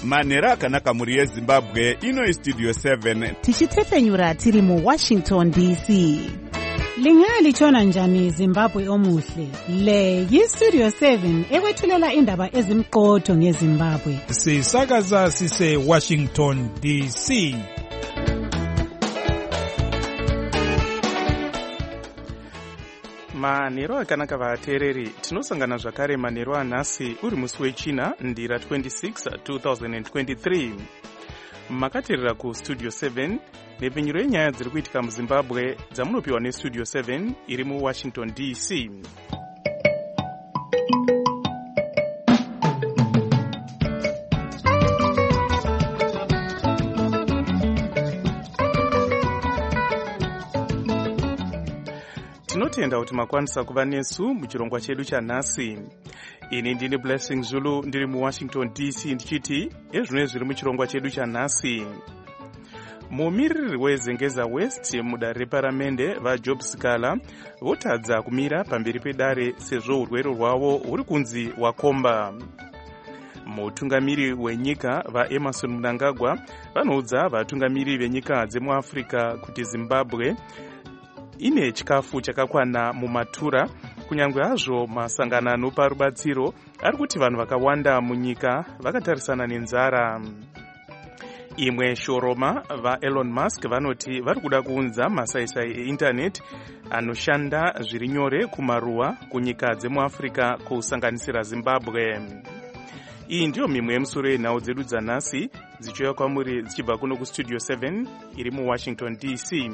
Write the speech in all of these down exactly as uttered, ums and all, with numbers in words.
manhero akanaka muri yezimbabwe. Ino istudio seven tichitefenyura tiri muwashington D C. Lingalitshona njani Zimbabwe omuhle? Le yistudio seven ekwethulela indaba ezimqotho ngeZimbabwe. Sisakaza sise Washington D C. Manhero akanaka vateereri, tinosangana zvakare manhero anhasi uri musi wechina ndira twenty-six twenty twenty-three. Makateerera kustudio seven nepenyuro yenyaya dziri kuitika muZimbabwe dzamunopiwa nestudio seven iri muWashington D C. Tinotenda kuti makwanisa kuva nesu muchirongwa chedu chanhasi. Ini ndini Blessing Zulu ndiri muWashington D C ndichiti ezvino zviri muchirongwa chedu chanhasi. Mumiriri weZengeza West mudare reparamende vaJob Sikala votadza kumira pamberi pedare sezvo urwere rwavo huri kunzi wakomba. Mutungamiri wenyika vaEmerson Mnangagwa vanoudza vatungamiri venyika dzemuAfrica kuti Zimbabwe ine chikafu chakakwana mumatura, kunyangwe hazvo masangano anopa rubatsiro ari kuti vanhu vakawanda munyika vakatarisana nenzara. Imwe shoroma vaElon Musk vanoti vari kuda kuunza masaisai eindaneti anoshanda zviri nyore kumaruwa kunyika dzemuAfrica kusanganisira Zimbabwe. Iyi ndiyo mimwe yemusoro yenhau dzedu dzanhasi dzichiuya kwamuri dzichibva kuno kustudio seven iri muWashington D C.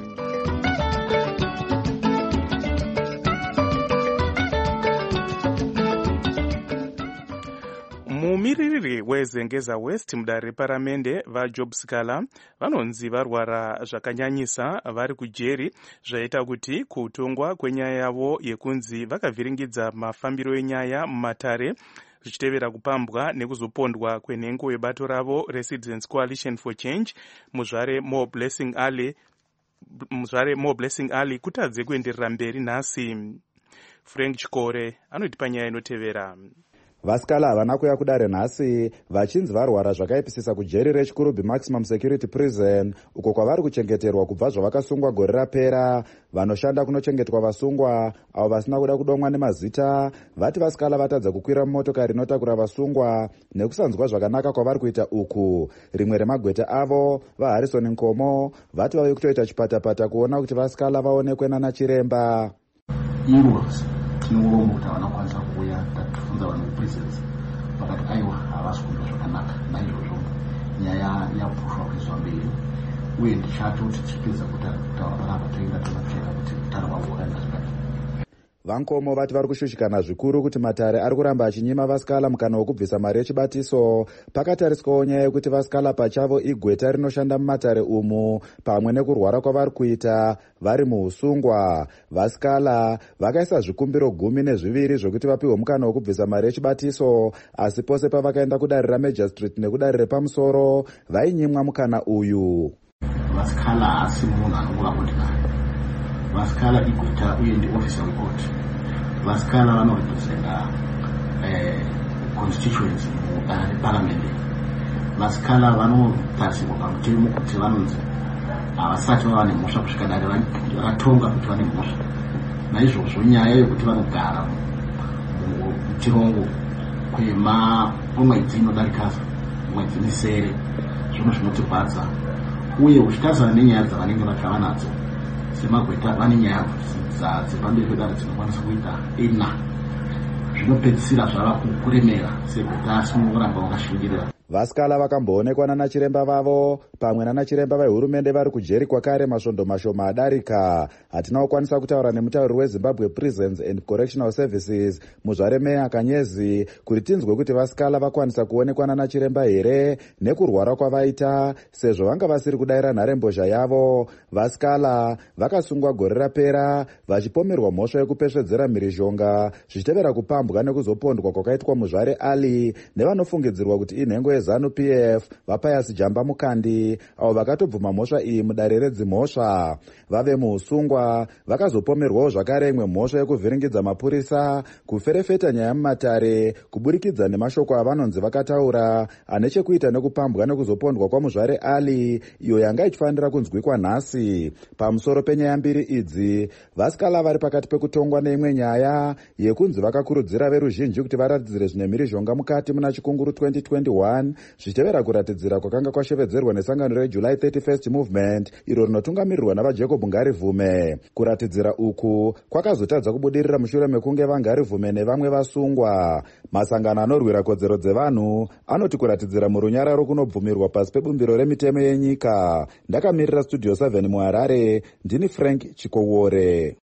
Mumiriri weZengeza West mudare reparamende vaJob Sikala vanonzi varwara zvakanyanyisa vari kujeri, zvaita kuti kutongwa kwenyaya yavo yekunzi vakavhiringidza mafambiro enyaya mumatare zvichitevera kupambwa nekuzopondwa kwenhengo yebato ravo reCitizens Coalition for Change muzvare More Blessing Ali muzvare More Blessing Ali kutadze kuenderera mberi nhasi. Frank Chikore anotipa nyaya inotevera. Vasikala havana kuuya kudare nhasi vachinzi varwara zvakaipisisa kujeri reChikurubi Maximum Security Prison uko kwavari kuchengeterwa kubva zvavakasungwa gore rapera. Vanoshanda kunochengetwa vasungwa avo vasina kuda kudomwa nemazita vati Vasikala vatadza kukwira mumotokari inotakura vasungwa nekusanzwa zvakanaka kwavari kuita uku. Rimwe remagweta avo vaHarrison Nkomo vati vauye kutoita chipatapata kuona kuti Vasikala vaonekwe nana chiremba. Iros tinorombo kuti havana kwanisa kuuya tatifunza vanhu veprisons vakati aiwa havasi kuita zvakanaka, naizvozvo nyaya yapushwa kuiswa mberi uye ndichati kuti tichipedza kutaura panapa toenda tonocheka kuti utano hwavo hwakaenda zvakati. Vankomo vati vari kushushikana zvikuru kuti matare ari kuramba achinyima Vasikala mukana wokubvisa mari yechibatiso, pakatariswawo nyaya yekuti Vasikala pachavo igweta rinoshanda mumatare umu pamwe nekurwara kwavari kuita vari muusungwa. Vasikala vakaisa zvikumbiro gumi nezviviri zvokuti vapiwe mukana wokubvisa mari yechibatiso, asi pose pavakaenda kudare raMajor Street nekudare repamusoro vainyimwa mukana uyu. Vasikala hasi munhu anongova motikari. Vasikala igweta uye ndi officer report. Vasikala vanorepresenta eh, constituency mudare reparamende. Vasikala vanotarisirwa pamutemo kuti vanonzi havasati vava nemhosva kusvika dare ratonga kuti vane mhosva. Naizvozvo nyaya yekuti vanogara muchirongo kwemwedzi inodarika mwedzi misere zvino zvinotirwadza, uye uchitarisana nenyaya dzavanenge vachava nadzo semagweta vane nyaya dzepamberi pedare dzinokwanisa kuita ina zvinopedzisira zvava kuremera segweta asi unoramba wakashingirira. Vasikala vakamboonekwa nana chiremba vavo pamwe nana chiremba vehurumende vari kujeri kwakare masvondo mashoma adarika. Hatina kukwanisa kutaura nemutauriri weZimbabwe Prisons and Correctional Services muzvare Meya Kanyezi kuti tinzwe kuti Vasikala vakwanisa kuonekwa nana chiremba here nekurwara kwavaita sezvo vanga vasiri kudaira nharembozha yavo. Vasikala vakasungwa gore rapera vachipomerwa mhosva yekupesvedzera mhirizhonga zvichitevera kupambwa nekuzopondwa kwakaitwa muzvare Ali nevanofungidzirwa kuti inhengo vezanu P F vaPius Jamba Mukandi avo vakatobvuma mhosva iyi mudare redzimhosva. Vave muusungwa vakazopomerwawo zvakare imwe mhosva yekuvhiringidza mapurisa, kuferefeta nyaya mumatare kuburikidza nemashoko avanonzi vakataura ane chekuita nekupambwa nekuzopondwa kwamuzvare Ali, iyo yanga ichifanira kunzwikwa nhasi. Pamusoro penyaya mbiri idzi, vasikala vari pakati pekutongwa neimwe nyaya yekunzi vakakurudzira veruzhinji kuti varatidzire zvine mhirizhonga mukati muna chikunguru twenty twenty-one zvichitevera kuratidzira kwakanga kwashevedzerwa nesangano reJuly thirty-first Movement iro rinotungamirirwa navaJacob Ngarivume. Kuratidzira uku kwakazotadza kubudirira mushure mekunge vaNgarivume nevamwe vasungwa. Masangano anorwira kodzero dzevanhu anoti kuratidzira murunyararo kunobvumirwa pasi pebumbiro remitemo yenyika. Ndakamirira Studio seven muHarare, ndini Frank Chikowore.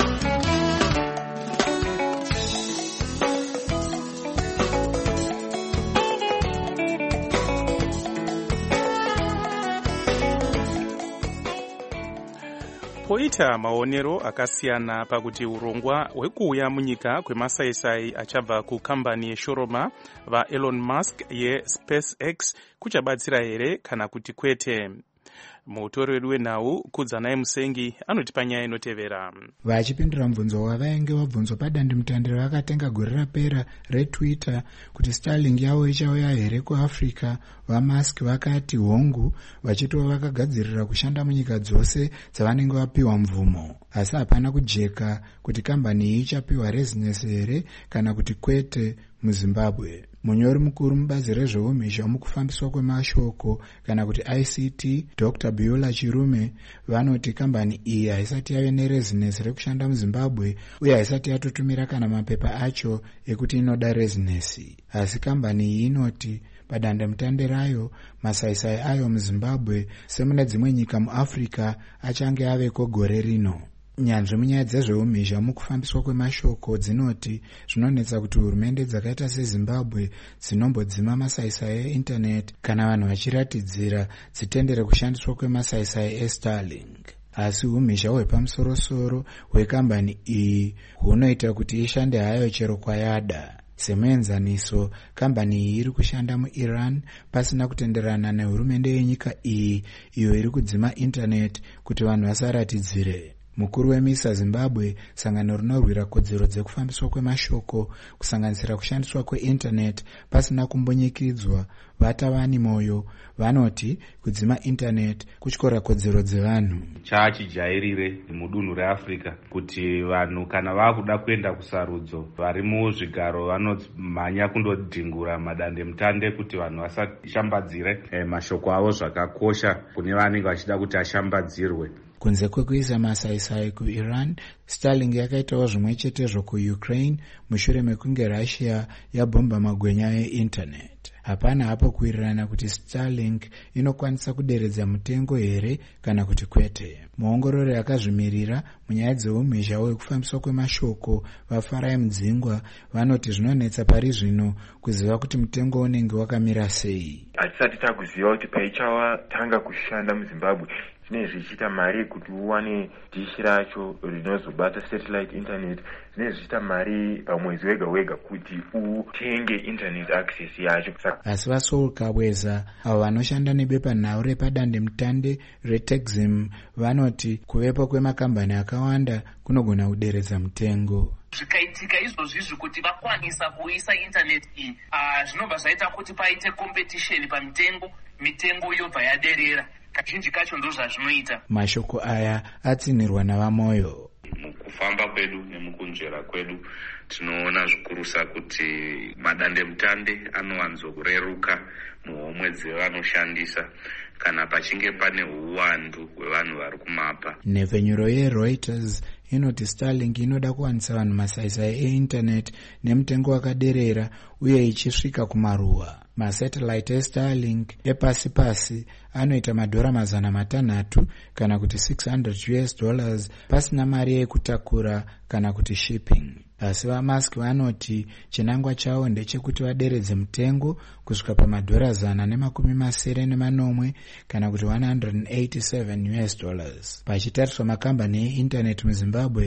Poita maonero akasiyana pakuti urongwa hwekuuya munyika kwemasaisai achabva kukambani yeshoroma vaElon Musk yeSpaceX kuchabatsira here kana kuti kwete. Mutori wedu wenhau Kudzanai Musengi anoti panyaya inotevera. Vachipindura mubvunzo wavainge wabvunzwa padandemutande ravakatenga gore rapera reTwitter kuti Starlink yavo ichauya here kuAfrica, vaMusk vakati hongu, vachitova vakagadzirira kushanda munyika dzose dzavanenge vapiwa mvumo. Asi hapana kujeka kuti kambani iyi ichapiwa rezinesi here kana kuti kwete muZimbabwe. Munyori mukuru mubazi rezveumhizha mukufambiswa kwemashoko kana kuti I C T, Doctor Beulah Chirume, vanoti kambani iyi haisati yave nerezinesi rekushanda muZimbabwe uye haisati yatotumira kana mapepa acho ekuti inoda rezinesi. Asi kambani iyi inoti padandemutande rayo masaisai ayo muZimbabwe semune dzimwe nyika muAfrica achange aveko gore rino. Nyanzvi munyaya dzezveumhizha mukufambiswa kwemashoko dzinoti zvinonetsa kuti hurumende dzakaita seZimbabwe dzinombodzima masaisai einternet kana vanhu vachiratidzira dzitendere kushandiswa kwemasaisai eStarlink. Asi umhizha hwepamusorosoro hwekambani iyi hunoita kuti ishande hayo chero kwayada. Semuenzaniso, kambani iyi iri kushanda muIran pasina kutenderana nehurumende yenyika iyi iyo iri kudzima internet kuti vanhu vasaratidzire. Mukuru wemisa Zimbabwe, sangano rinorwira kodzero dzekufambiswa kwemashoko kusanganisira kushandiswa kweinternet pasina kumbonyikidzwa, Vatavani Moyo, vanoti kudzima internet kuchikora kodzero dzevanhu. Chachijairire mudunhu reAfrica kuti vanhu kana vakuda kuenda kusarudzo vari muzvigaro vanomhanya kundodhingura madandemutande kuti vanhu vasashambadzire eh, mashoko avo zvakakosha kune vanenge vachida kuti ashambadzirwe. Kunze kwekuisa masaisai kuIran, Starlink yakaitawo zvimwe chetezvo kuUkraine mushure mekunge Russia yabhomba magwenya einternet. Hapana hapo kuirirana kuti Starlink inokwanisa kuderedza mutengo here kana kuti kwete. Muongorori akazvimirira munyaya dzeumhizha hwekufambiswa kwemashoko vaFarai Mudzingwa vanoti zvinonetsa pari zvino kuziva kuti mutengo unenge wakamira sei. Hatisati takuziva kuti paichawa tanga kushanda muZimbabwe zvinenge zvichiita mari kuti uwane dishi racho rinozobata satellite internet, zvinenge zvichiita mari pamwedzi wega wega kuti utenge internet access yacho. Asi vaSaul Kabweza avo vanoshanda nebepanhau repadandemutande reTexim vanoti kuvepo kwemakambani akawanda kunogona kuderedza mutengo. Zvikaitika izvozvizvi kuti vakwanisa kuisa internet iyi zvinobva zvaita kuti paite competition pamitengo, mitengo yobva yaderera. Kazhinji kacho ndo zvazvinoita. Mashoko aya atsinirwa navaMoyo. Mukufamba kwedu nemukunzvera kwedu tinoona zvikurusa kuti madandemutande anowanzo kureruka muhomwe dzevanoshandisa kana pachinge pane uwandu hwevanhu vari kumapa. Nhepfenyuro yeReuters inoti Starlink inoda kuwanisa vanhu masaisai einternet nemutengo wakaderera uye ichisvika kumaruwa. Masatellite eStarlink epasi pasi anoita madhora mazana matanhatu kana kuti six hundred US dollars pasina mari yekutakura kana kuti shipping. Asi vaMusk vanoti chinangwa chavo ndechekuti vaderedze mutengo kusvika pamadhora zana nemakumi masere nemanomwe kana kuti one hundred eighty-seven US dollars. Pachitariswa makambani einternet muZimbabwe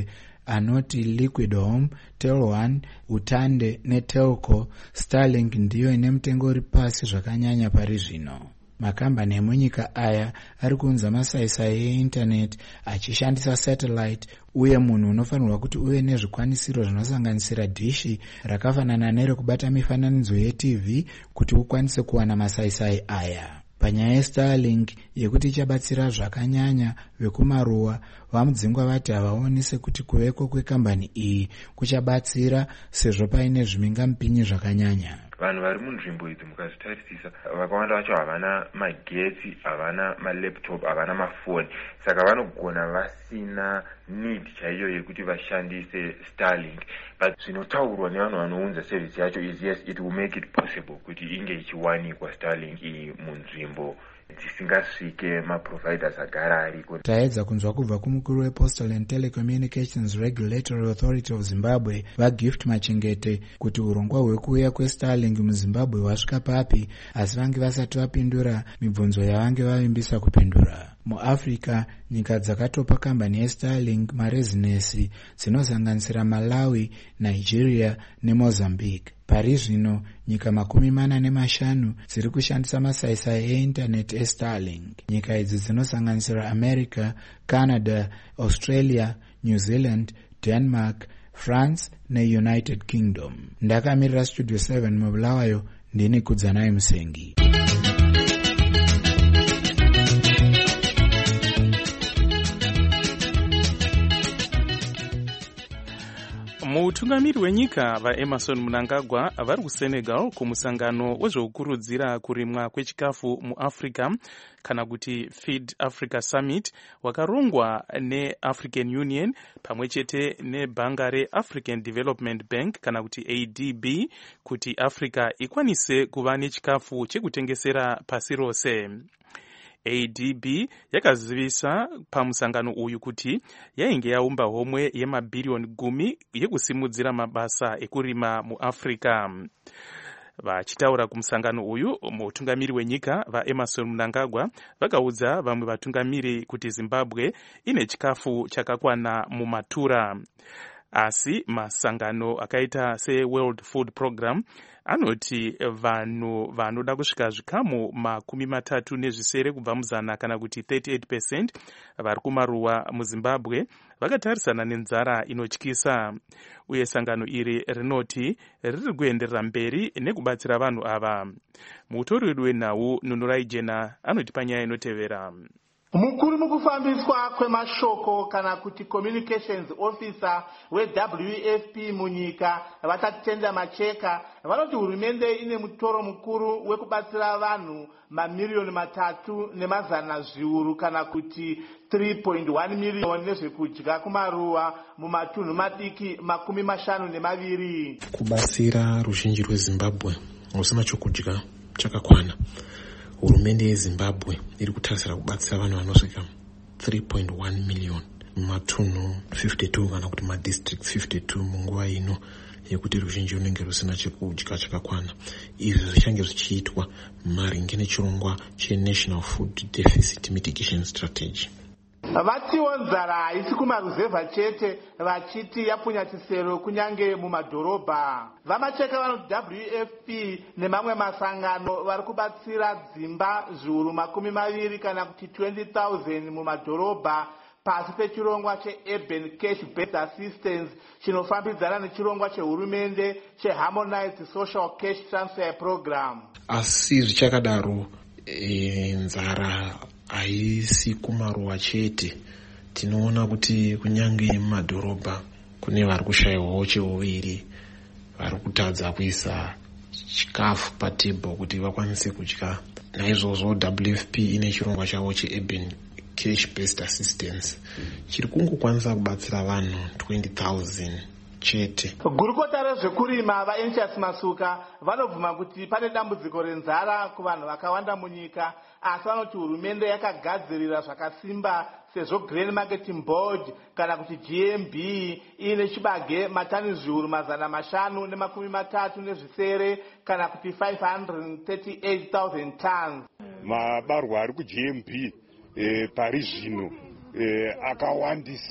anoti Liquid Home, Telone, Utande neTelco, Starlink ndiyo ine mutengo uri pasi zvakanyanya pari zvino. Makambani emunyika aya ari kuunza masaisai einternet achishandisa satellite, uye munhu unofanirwa kuti uve nezvikwanisiro zvinosanganisira dhishi rakafanana nerekubata mifananidzo yeT V kuti ukwanise kuwana masaisai aya. Panyaya yeStarlink yekuti ichabatsira zvakanyanya vekumaruwa, vamudzingwa vati havaoni sekuti kuveko kwekambani iyi kuchabatsira sezvo paine zvimingamupinyi zvakanyanya. Vanhu vari munzvimbo idzi mukazvitarisisa vakawanda vacho havana magetsi, havana malaptop, havana mafoni, saka vanogona vasina need chaiyo yekuti vashandise Starlink. But zvinotaurwa nevanhu vanounza service yacho is yes, it will make it possible kuti inge ichiwanikwa Starlink iyi munzvimbo dzisingasvike maproviders agara ariko. Taedza kunzwa kubva kumukuru wePostal and Telecommunications Regulatory Authority of Zimbabwe vaGift Machengete kuti urongwa hwekuuya kweStarlink muZimbabwe hwasvika papi, asi vange vasati vapindura mibvunzo yavange vavimbisa kupindura. MuAfrica, nyika dzakatopa kambani yeStarlink marezinesi dzinosanganisira Malawi, Nigeria neMozambique. Pari zvino nyika makumi mana nemashanu dziri kushandisa masaisai einternet eStarlink. Nyika idzi dzinosanganisira America, Canada, Australia, New Zealand, Denmark, France neUnited Kingdom. Ndakamirira Studio seven mubulawayo, ndini Kudzanai Musengi. Mutungamiri wenyika vaEmerson Mnangagwa vari kuSenegal kumusangano wezvekukurudzira kurimwa kwechikafu muAfrica kana kuti Feed Africa Summit wakarongwa neAfrican Union pamwechete nebhanga reAfrican Development Bank kana kuti A D B kuti Africa ikwanise kuva nechikafu chekutengesera pasi rose. A D B yakazivisa pamusangano uyu kuti yainge yaumba homwe yemabhiriyoni gumi yekusimudzira mabasa ekurima muAfrica. Vachitaura kumusangano uyu, mutungamiri wenyika vaEmerson Mnangagwa vakaudza vamwe vatungamiri kuti Zimbabwe ine chikafu chakakwana mumatura. Asi masangano akaita seWorld Food Program anoti vanhu vanoda kusvika zvikamu makumi matatu nezvisere kubva muzana kana kuti thirty-eight percent vari kumaruwa muZimbabwe vakatarisana nenzara inotyisa, uye sangano iri rinoti riri kuenderera mberi nekubatsira vanhu ava. Mutori wenhau Nunurai Jena anoti panyaya inotevera. Mukuru mukufambiswa kwemashoko kana kuti communications officer weW F P munyika vatatenda macheka vanoti hurumende ine mutoro mukuru wekubatsira vanhu mamiliyoni matatu nemazana zviuru kana kuti three point one million nezvekudya kumaruwa mumatunhu madiki makumi mashanu nemaviri. Kubatsira ruzhinji rweZimbabwe usina chokudya chakakwana. Hurumende yeZimbabwe iri kutarisira kubatsira vanhu vanosvika three point one million mumatunhu fifty-two kana kuti madistricts fifty-two munguva ino yekuti ruzhinji runenge rusina chekudya chakakwana. Izvi zvichange zvichiitwa maringe nechirongwa cheNational Food Deficit Mitigation Strategy. Vatiwo nzara haisi kumaruzevha chete vachiti yapunyachisero kunyange mumadhorobha. Vamacheka vanoti W F P nemamwe masangano vari kubatsira dzimba zviuru makumi maviri kana kuti twenty thousand mumadhorobha pasi pechirongwa cheUrban Cash Based Assistance chinofambidzana nechirongwa chehurumende cheHarmonized Social Cash Transfer Program. Asi zvichakadaro e, nzara haisi kumaruwa chete. Tinoona kuti kunyange mumadhorobha kune vari kushayiwawo cheuviri, vari kutadza kuisa chikafu patebho kuti vakwanise kudya. Naizvozvo W F P ine chirongwa chavo cheUrban Cash Based Assistance chiri kungokwanisa kubatsira vanhu twenty thousand chete. Gurukota rezvekurima vaEnchas Masuka vanobvuma kuti pane dambudziko renzara kuvanhu vakawanda munyika, asi vanoti hurumende yakagadzirira zvakasimba sezvo Grain Marketing Board kana kuti G M B ine chibage matani zviuru mazana mashanu nemakumi matatu nezvisere kana kuti five hundred thirty-eight thousand tons. Mabarwa ari ku G M B eh, pari zvino eh, akawandisa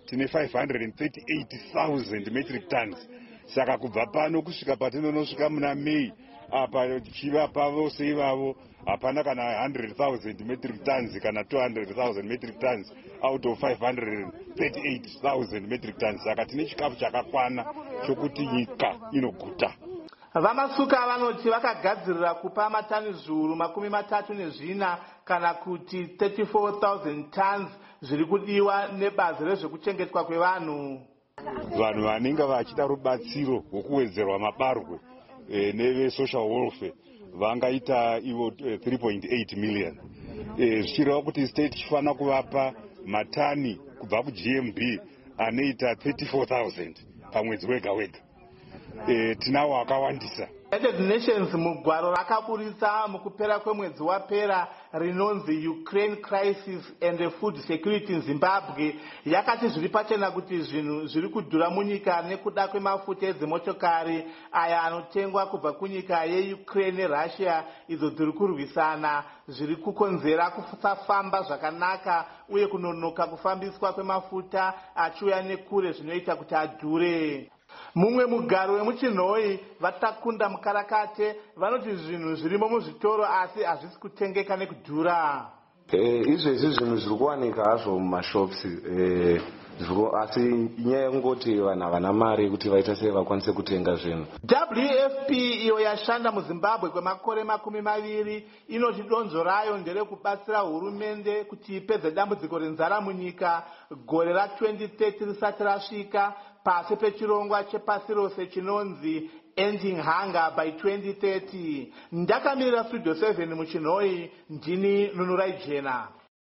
tine five hundred thirty-eight thousand metric tons. Saka kubva pano kusvika patinonosvika muna May apa tichivapa vose ivavo hapana kana one hundred thousand metric tons kana two hundred thousand metric tons out of five hundred thirty-eight thousand metric tons. Saka tine chikafu chakakwana chokuti nyika inoguta. Vamasuka vanoti vakagadzirira kupa matani zviuru makumi matatu nezvina kana kuti thirty-four thousand tons zviri kudiwa nebazi rezvekuchengetwa kwevanhu. Vanhu vanenge vachida rubatsiro rwokuwedzerwa mabarwe e, neve-social welfare vangaita ivo three point eight million. E, zvichireva kuti state chifanira kuvapa matani kubva ku-G M B anoita thirty-four thousand pamwedzi wega wega. E, tinawo akawandisa. United Nations mugwaro rakaburitsa mukupera kwemwedzi wapera rinonzi Ukraine Crisis and Food Security in Zimbabwe yakati zviri pachena kuti zvinhu zviri kudhura munyika nekuda kwemafuta edzimotokari aya anotengwa kubva kunyika yeUkraine neRussia idzo dziri kurwisana zviri kukonzera kusafamba zvakanaka uye kunonoka kufambiswa kwemafuta achiuya nekure zvinoita kuti adhure. Mumwe mugaro wemuchinhoi vatakunda mukarakate vanoti zvinhu zvirimo muzvitoro asi hazvisi kutengeka nekudhura. Izvezvi zvinhu zviri kuwanika hazvo mumashops asi inyaya yekungoti vanhu havana mari kuti vaita sei vakwanise kutenga zvinhu. W F P iyo yashanda muZimbabwe kwemakore makumi maviri inoti donzvo rayo nderekubatsira hurumende kuti ipedze dambudziko renzara munyika gore ra twenty thirty risati rasvika pasi pechirongwa chepasi rose chinonzi Ending Hunger by twenty thirty. Ndakamirira Studio seven muchinhoi, ndini Nunurai Jena.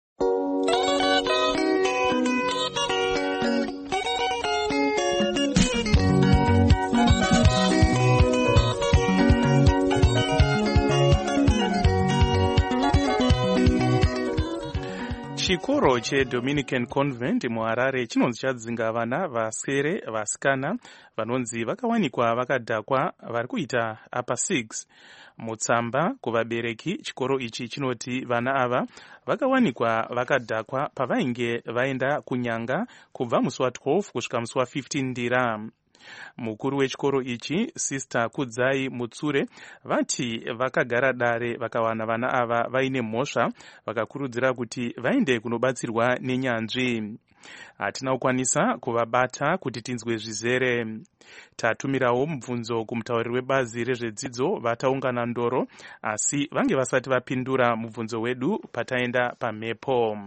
Chikoro cheDominican Convent muHarare chinonzi chadzinga vana vasere vasikana vanonzi vakawanikwa vakadhakwa vari kuita apa six. Mutsamba kuvabereki chikoro ichi chinoti vana ava vakawanikwa vakadhakwa pavainge vaenda kunyanga kubva musi wa twelve kusvika musi wa fifteen ndira. Mukuru wechikoro ichi Sister Kudzai Mutsure vati vakagara dare vakawana vana ava vaine mhosva vakakurudzira kuti vaende kunobatsirwa nenyanzvi. Hatina kukwanisa kuvabata kuti tinzwe zvizere. Tatumirawo mubvunzo kumutauriri webazi rezvedzidzo vataungana ndoro asi vange vasati vapindura mubvunzo wedu pataenda pamhepo.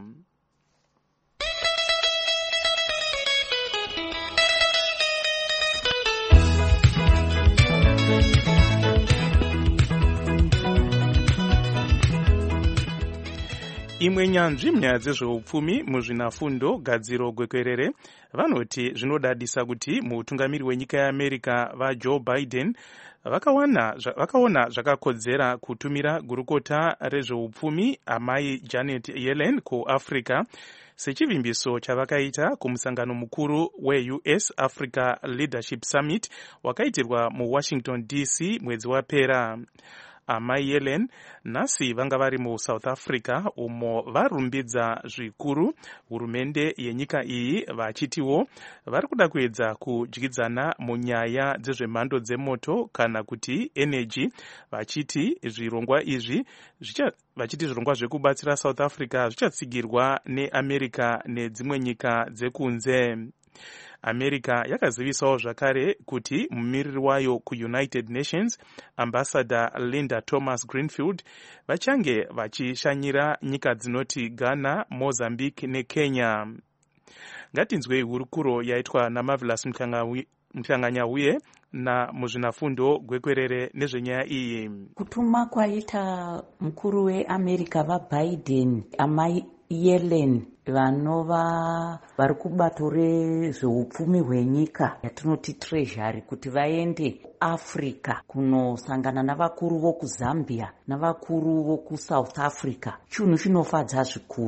Imwe nyanzvi munyaya dzezveupfumi muzvinafundo gadziro gwekwerere vanoti zvinodadisa kuti mutungamiri wenyika yeAmerica vaJoe Biden vakawana vakaona zvakakodzera kutumira gurukota rezveupfumi amai Janet Yellen kuAfrica sechivimbiso chavakaita kumusangano mukuru we-U S Africa Leadership Summit wakaitirwa muWashington D C mwedzi wapera. Amai Yellen nasi vanga vari muSouth Africa umo varumbidza zvikuru hurumende yenyika iyi vachitiwo vari kuda kuedza kudyidzana munyaya dzezvemhando dzemoto kana kuti energy vachiti zvirongwa izvi zvicha vachiti zvirongwa zvekubatsira South Africa zvichatsigirwa neAmerica nedzimwe nyika dzekunze. America yakazivisawo zvakare kuti mumiriri wayo kuUnited Nations Ambassador Linda Thomas Greenfield vachange vachishanyira nyika dzinoti Ghana, Mozambique neKenya. Ngatinzwei hurukuro yaitwa naMarvelous Mhlanganyauye na muzvinafundo gwekwerere nezvenyaya iyi. Kutuma kwaita mukuru weAmerica vaBiden amai Yellen vanova vari kubato rezveupfumi hwenyika yatinoti treasury kuti vaende Africa kunosangana navakuru vokuZambia navakuru vokuSouth Africa chinhu chinofadza zvikuru.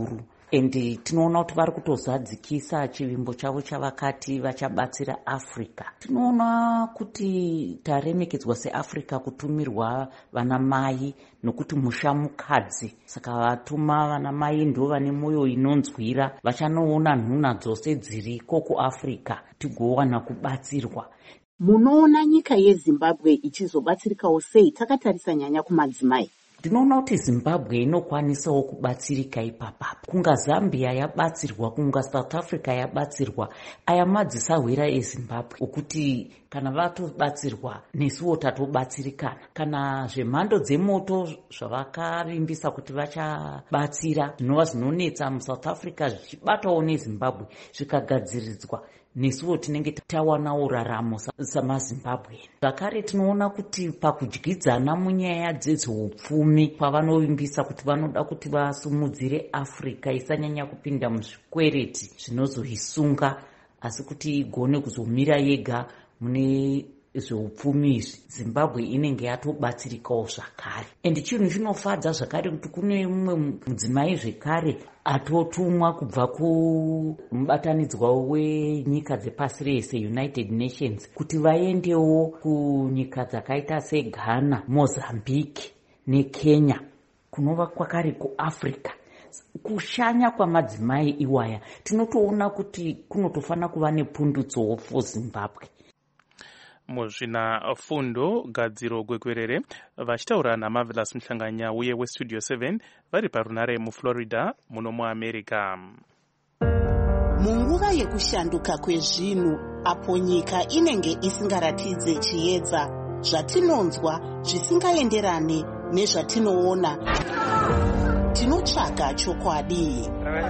endi tinoona kuti vari kutozadzikisa chivimbo chavo chavakati vachabatsira Africa. Tinoona kuti taremekedzwa seAfrica kutumirwa vana mai nokuti musha mukadzi, saka vatuma vana mai ndo vane mwoyo inonzwira, vachanoona nhuna dzose dziriko kuAfrica tigowana kubatsirwa. Munoona nyika yeZimbabwe ichizobatsirikawo sei takatarisa nyanya kumadzimai? Ndinoona kuti Zimbabwe inokwanisawo kubatsirika ipapa. Kunga Zambia yabatsirwa, kunga South Africa yabatsirwa, aya madzisawira eZimbabwe okuti kana vatobatsirwa nesuwo tatobatsirikana. Kana zvemhando dzemoto zvavakavimbisa kuti vachabatsira zvinova zvinonetsa muSouth Africa zvichibatawo neZimbabwe zvikagadziridzwa, nesuwo tinenge tawanawo raramo samaZimbabwe. Zvakare tinoona kuti pakudyidzana munyaya dzezveupfumi pavanovimbisa kuti vanoda kuti vasumudzire Africa isanyanya kupinda muzvikwereti zvinozoisunga, asi kuti igone kuzomira yega mune zveupfumi izvi. Zimbabwe inenge yatobatsirikawo zvakare. Endi chinhu chinofadza zvakare kuti kune mumwe mudzimai zvekare atotumwa kubva kumubatanidzwa wenyika dzepasi rese United Nations kuti vaendewo kunyika dzakaita seGhana, Mozambique neKenya kunova kwakare kuAfrica. Kushanya kwamadzimai iwaya tinotoona kuti kunotofana kuva nepundutso for Zimbabwe. Muzvina fundo gadziro gwekwerere vachitaura naMarvelous Mhlanganya uye weStudio seven vari parunare muFlorida muno muAmerica. Munguva yekushanduka kwezvinhu apo nyika inenge isingaratidze chiedza zvatinonzwa zvisingaenderane nezvatinoona, tinotsvaga chokwadi.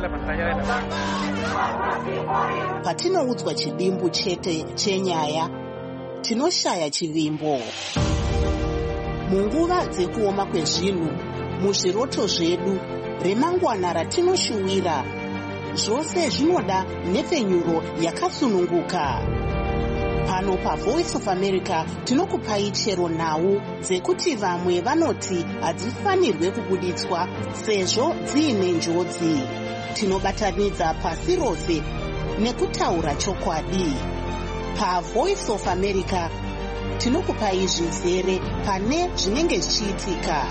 Patinoudzwa chidimbu chete chenyaya, tinoshaya chivimbo. Munguva dzekuoma kwezvinhu, muzviroto zvedu, remangwana ratinoshuwira, zvose zvinoda nhepfenyuro yakasununguka. Pano paVoice of America tinokupai chero nhau dzekuti vamwe vanoti hadzifanirwe kubuditswa sezvo dziine njodzi. Tinobatanidza pasi rose nekutaura chokwadi. PaVoice of America tinokupai zvizere pane zvinenge zvichiitika.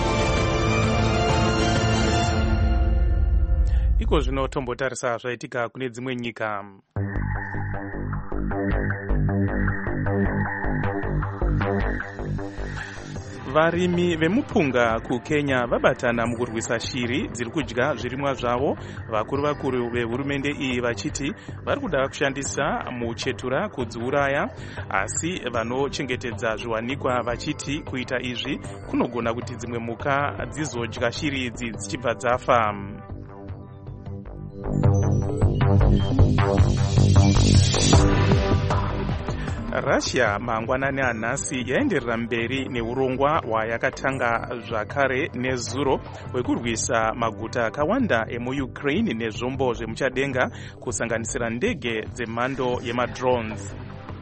Iko zvino tombotarisa zvaitika kune dzimwe nyika. Varimi vemupunga kuKenya vabatana mukurwisa shiri dziri kudya zvirimwa zvavo. Vakuru vakuru vehurumende iyi vachiti vari kuda kushandisa muchetura kudziuraya, asi vanochengetedza zviwanikwa vachiti kuita izvi kunogona kuti dzimwe mhuka dzizodya shiri idzi dzichibva dzafa. Russia mangwanani anhasi yaenderera mberi neurongwa hwayakatanga zvakare nezuro hwekurwisa maguta akawanda emuUkraine nezvombo zvemuchadenga kusanganisira ndege dzemhando yemadrones.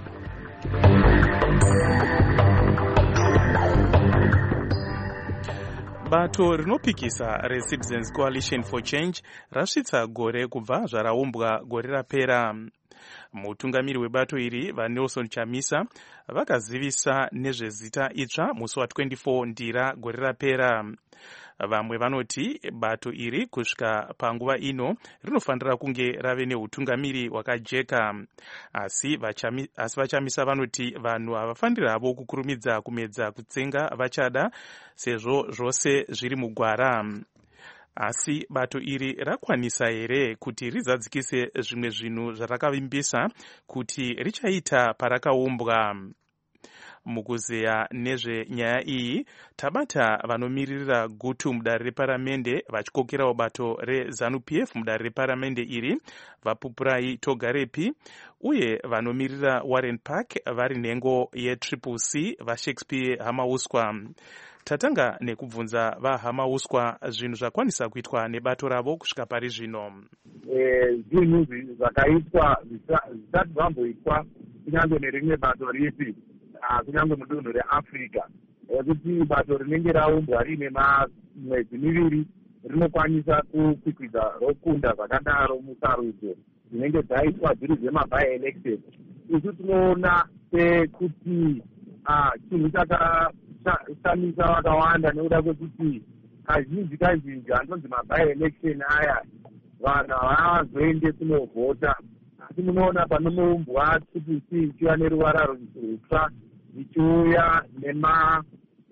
Bato rinopikisa reCitizens Coalition for Change rasvitsa gore kubva zvaraumbwa gore rapera. Mutungamiri webato iri vaNelson Chamisa vakazivisa nezvezita itsva musi wa24 ndira gore rapera. Vamwe vanoti bato iri kusvika panguva ino rinofanira kunge rave neutungamiri wakajeka, asi vachami, asi vachamisa vanoti vanhu havafaniri havo kukurumidza kumedza kutsenga vachada sezvo zvose zviri mugwara. Asi bato iri rakwanisa here kuti rizadzikise zvimwe zvinhu zvarakavimbisa kuti richaita parakaumbwa? Mukuzeya nezvenyaya iyi tabata vanomiririra gutu mudare reparamende vachikokerawo bato reZANU-P F mudare reparamende iri, vaPupurai Togarepi, uye vanomiririra Warren Park vari nhengo yeTriple C vaShakespeare Hamauswa. Tatanga nekubvunza vaHamauswa zvinhu zvakwanisa kuitwa nebato ravo kusvika pari zvino. Zvinhu zvakaitwa zvisati zvamboitwa kunyange nerimwe bato ripi, kunyange mudunhu reAfrica, kuti bato rinenge raumbwa riine mwedzi miviri rinokwanisa kukwikwidza rokunda zvakadaro musarudzo dzinenge dzaitwa dziri dzemaby election. Isu tinoona sekuti chinhu chakashamisa vakawanda nekuda kwekuti kazhinji kazhinji anonzi maby election aya vanhu havaazoende kunovhota, asi munoona panonoumbwa tpc ichiuya neruvara rutsva ichiuya nema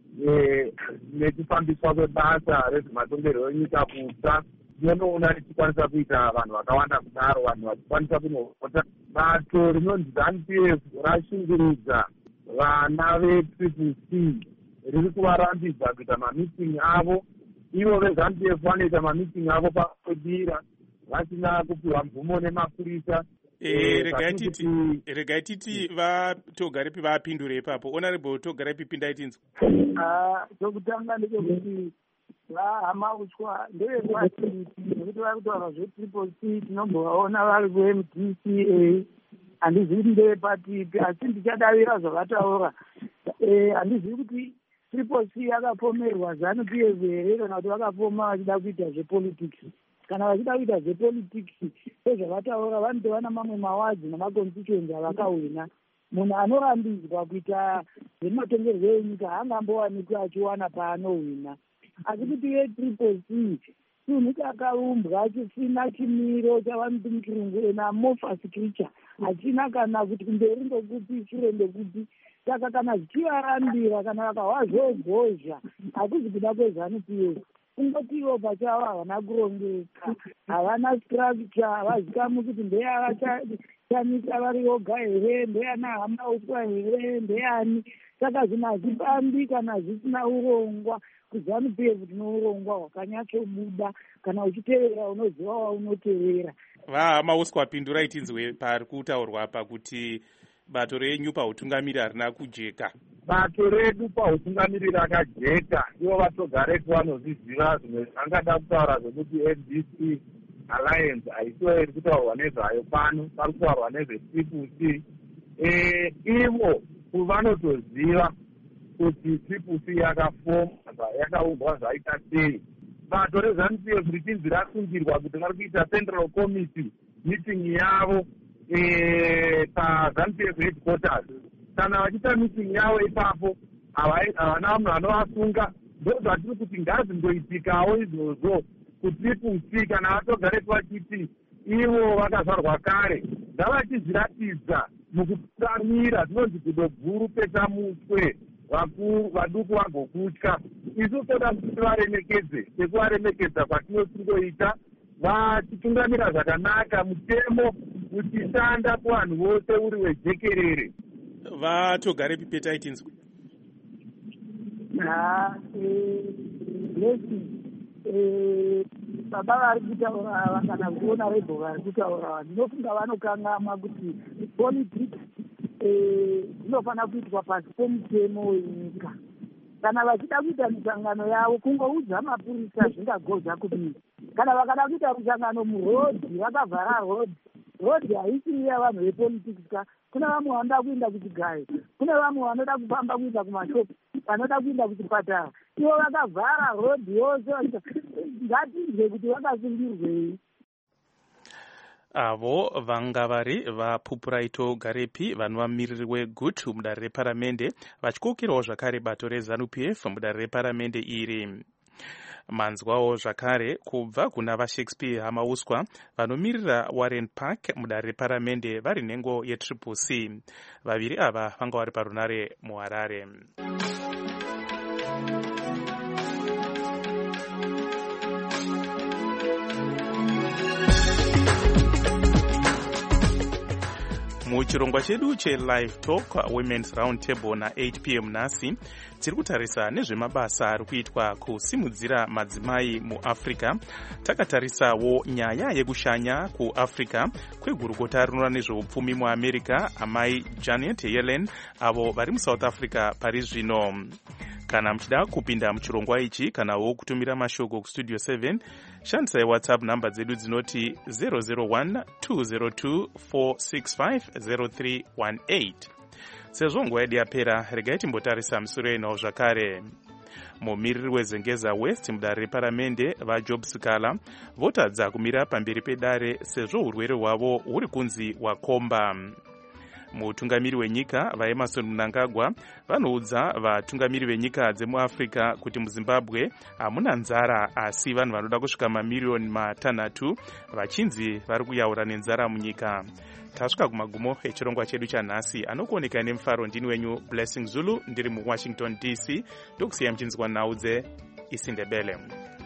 nekufambiswa kwebasa rezvematongerwo enyika kutsva, tinonoona richikwanisa kuita vanhu vakawanda kudaro, vanhu vachikwanisa kunovhota. Bato rinonzi ZANU P F rashingurudza vana vetriple C riri kuvarambidza kuita mamiting avo. Ivo veZANU P F vanoita mamiting avo pakodira vasina kupiwa mvumo nemapurisa. Regai titi vatogaripi vapindure ipapo. Honorable togaripi pindai tinzwa. Chokutanga ndechekuti vahama uswa ndevepasiti nekuti vari kutaura zvetriple C tinombovaona vari kuM D C A. Handizivi kuti ndevepatipi asi ndichadavira zvavataura. Handizivi kuti triple C yakapomerwa ZANU P F here kana kuti vakapoma vachida kuita zvepolitics. Kana vachida kuita zvepolitics sezvavataura vanotova namamwe mawadzi namaconstituency avakahwina. Munhu anorambidzwa kuita zvematongerwo enyika haangambowanikwi achiwana paanohwina. Asi kuti yetriple C chinhu chakaumbwa chisina chimiro chavanoti muchirungu ena amorphous creature, hachina kana kuti kumberi ndokupi shure ndokupi. Saka kana zvichivarambira kana vakahwazvogozha hakuzi kuda kweZANU P F, kungoti ivo pachavo havana kurongeka, havana structure, havazikamu kuti ndeyavachanisa vari voga here, ndeyana hama uswa here, ndeyani. Saka zvinhu hazvifambi kana zvisina urongwa. KuZANU P F tino urongwa hwakanyatsobuda, kana uchitevera unoziva waunotevera. Vahama uswa pindurai tinzwe pari kutaurwa apa kuti bato renyu pautungamiriri harina kujeka. Bato redu pautungamiriri rakajeka, ivo vatogaretu vanozviziva zvimwe zvangada kutaura zvokuti M D C Alliance haisiwo iri kutaurwa nezvayo pano, pari kutaurwa nezvetriple C. Ivo vanotoziva kuti triple C yakafoma yakaumbwa zvaita sei. Bato reZANU P F richinzi rasungirwa kuti vari kuita Central Committee meeting yavo paZANU P F headquarters. Kana vachiita meeting yavo ipapo havana vanhu vanovasunga. Ndozvatiri kuti ngazvingoitikawo izvozvo kutriple C kana vatogaretu vachiti ivo vakazvarwa kare, ngavachizviratidza mukutungamira. Zvinonzi kudobvuru peta muswe, vakuru vaduku vagokutya. Isu toda kuti tivaremekedze sekuvaremekedza kwatinosiri kuita, vachitungamira zvakanaka, mutemo uchishanda kuvanhu vose uri wejekerere. Vatogare pipetai tinzwe. Baba vari kutaura kana kuona rebho vari kutaura, ndinofunga vanokangama kuti politics inofanira kuitwa pasi pomutemo wenyika. Kana vachida kuita misangano yavo kungoudza mapurisa zvingagodza kudii. Kana vakada kuita musangano murodhi vakavhara rodhi, rodhi haisi yavanhu vepolitics ka. Kuna vamwe vanoda kuenda kuchigayo, kuna vamwe vanoda kufamba kuenda kumashopu, vanoda kuenda kuchipatara. Ivo vakavhara rodhi yose, ngatinzwe kuti vakasungirwei. Avo vanga vari vaPupuraito Garepi, vanhu vamiriri weGUT mudare reparamende, vachikokerawo zvakare bato reZANU P F mudare reparamende iri. Manzwawo zvakare kubva kuna vaShakespeare Hamauswa vanomirira Warren Park mudare reparamende vari nhengo yetriple C. Vaviri ava vanga vari parunare muHarare. Muchirongwa chedu cheLive Talk Women's Round Table na eight p m nhasi tiri kutarisa nezvemabasa ari kuitwa kusimudzira madzimai muAfrica. Takatarisawo nyaya yekushanya kuAfrica kwegurukota rinoona nezveupfumi muAmerica, amai Janet Yellen avo vari muSouth Africa pari zvino. Kana muchida kupinda muchirongwa ichi kanawo kutumira mashoko kustudio seven, shandisai WhatsApp namba dzedu dzinoti zero zero one two zero two four six five zero three one eight. Sezvo nguva yedu yapera, regai timbotarisa musoro yenhau zvakare. mumiriri wezengeza west mudare reparamende vajob sikala votadza kumira pamberi pedare sezvo urwere hwavo huri kunzi hwakomba. Mutungamiri wenyika vaEmerson Mnangagwa vanoudza vatungamiri venyika dzemuAfrica kuti muZimbabwe hamuna nzara, asi vanhu vanoda kusvika mamiriyoni matanhatu vachinzi vari kuyaura nenzara munyika. Tasvika kumagumo echirongwa chedu chanhasi, anokuoneka nemufaro ndini wenyu Blessing Zulu ndiri muWashington D C, ndokusiya muchinzwa nhau dze Isindebele.